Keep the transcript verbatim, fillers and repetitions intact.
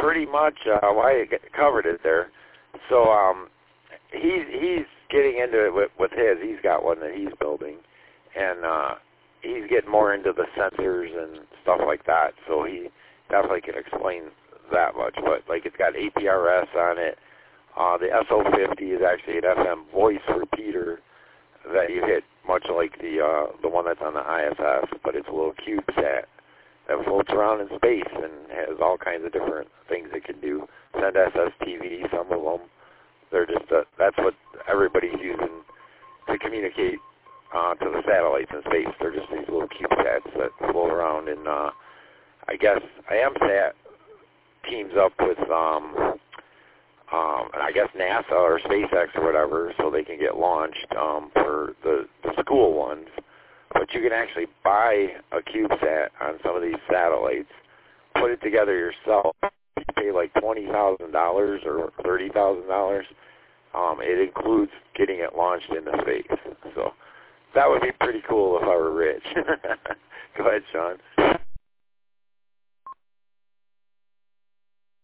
pretty much uh, why I covered it there. So um, he's he's getting into it with, with his. He's got one that he's building, and uh, he's getting more into the sensors and stuff like that. So he definitely can explain that much. But like it's got A P R S on it. Uh, the S O fifty is actually an F M voice repeater that you hit, much like the uh, the one that's on the I S S, but it's a little CubeSat that floats around in space and has all kinds of different things it can do. Send S S T V, some of them. They're just a, that's what everybody's using to communicate uh, to the satellites in space. They're just these little CubeSats that float around, and uh, I guess IMSat teams up with um, um, I guess NASA or SpaceX or whatever, so they can get launched um, for the, the school ones. But you can actually buy a CubeSat on some of these satellites, put it together yourself. You pay like twenty thousand dollars or thirty thousand dollars. Um, it includes getting it launched into space. So that would be pretty cool if I were rich. Go ahead, Sean.